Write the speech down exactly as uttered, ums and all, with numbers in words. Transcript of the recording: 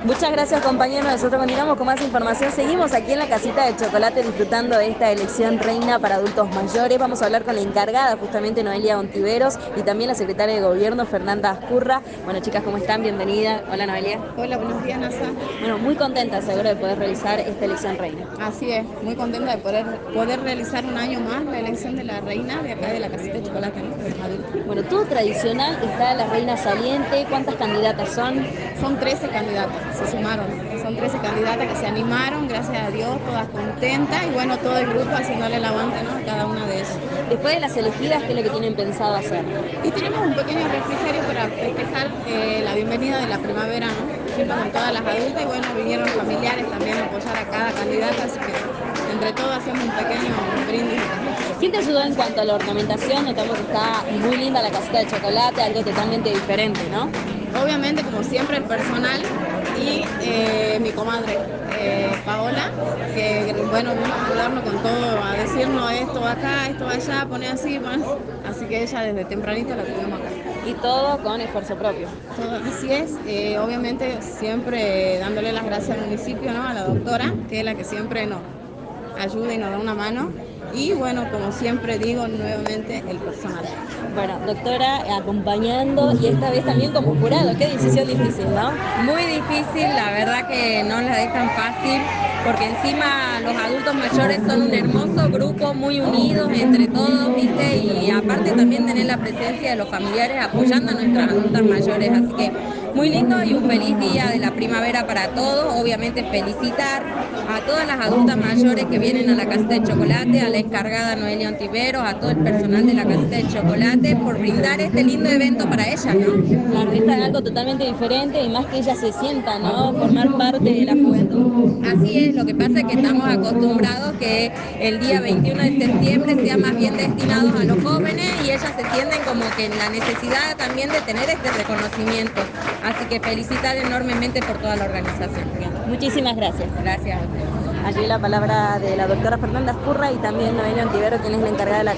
Muchas gracias, compañeros. Nosotros continuamos con más información. Seguimos aquí en la casita de chocolate disfrutando de esta elección reina para adultos mayores. Vamos a hablar con la encargada, justamente Noelia Ontiveros, y también la secretaria de Gobierno, Fernanda Ascurra. Bueno, chicas, ¿cómo están? Bienvenida. Hola, Noelia. Hola, buenos días, Nasa. Bueno, muy contenta, seguro, de poder realizar esta elección reina. Así es, muy contenta de poder, poder realizar un año más la elección de la reina de acá de la casita de chocolate, ¿no? De los adultos. Bueno, todo tradicional, está la reina saliente. ¿Cuántas candidatas son? Son trece candidatas, se sumaron. Son trece candidatas que se animaron, gracias a Dios, todas contentas y bueno, todo el grupo haciéndole el aguante, ¿no? A cada una de ellas. Después de las elegidas, ¿qué es lo que tienen pensado hacer? Y tenemos un pequeño refrigerio para festejar eh, la bienvenida de la primavera, ¿no? Junto con todas las adultas y bueno, vinieron familiares también a apoyar a cada candidata, así que entre todos hacemos un pequeño brindis. ¿Quién te ayudó en cuanto a la ornamentación? Notamos que está muy linda la casita de chocolate, algo totalmente diferente, ¿no? Obviamente, como siempre, el personal y eh, mi comadre eh, Paola, que bueno, vino a ayudarnos con todo, a decirnos esto va acá, esto va allá, pone así, pone así. Así que ella desde tempranito la tuvimos acá. Y todo con esfuerzo propio. Todo, así es, eh, obviamente siempre dándole las gracias al municipio, ¿no? A la doctora, que es la que siempre nos ayuda y nos da una mano. Y bueno, como siempre digo, nuevamente el personal. Bueno, doctora, acompañando y esta vez también como jurado. Qué decisión difícil, ¿no? Muy difícil, la verdad que no la dejan fácil, porque encima los adultos mayores son un hermoso grupo, muy unidos entre todos, ¿viste? Y aparte también tener la presencia de los familiares apoyando a nuestras adultas mayores, así que muy lindo y un feliz día de la primavera para todos. Obviamente felicitar a todas las adultas mayores que vienen a la casita de chocolate, a la encargada Noelia Ontiveros, a todo el personal de la casita de chocolate por brindar este lindo evento para ellas, ¿no? Claro, esta es algo totalmente diferente y más que ella se sienta, ¿no? Formar parte de la juventud. Así es, lo que pasa es que estamos acostumbrados que el día veintiuno de septiembre sea más bien destinado a los jóvenes y ellas se sienten como que en la necesidad también de tener este reconocimiento. Así que felicitar enormemente por toda la organización. Muchísimas gracias. Gracias a ustedes. Allí la palabra de la doctora Fernanda Ascurra y también Noelia Ontiveros, quien es la encargada de la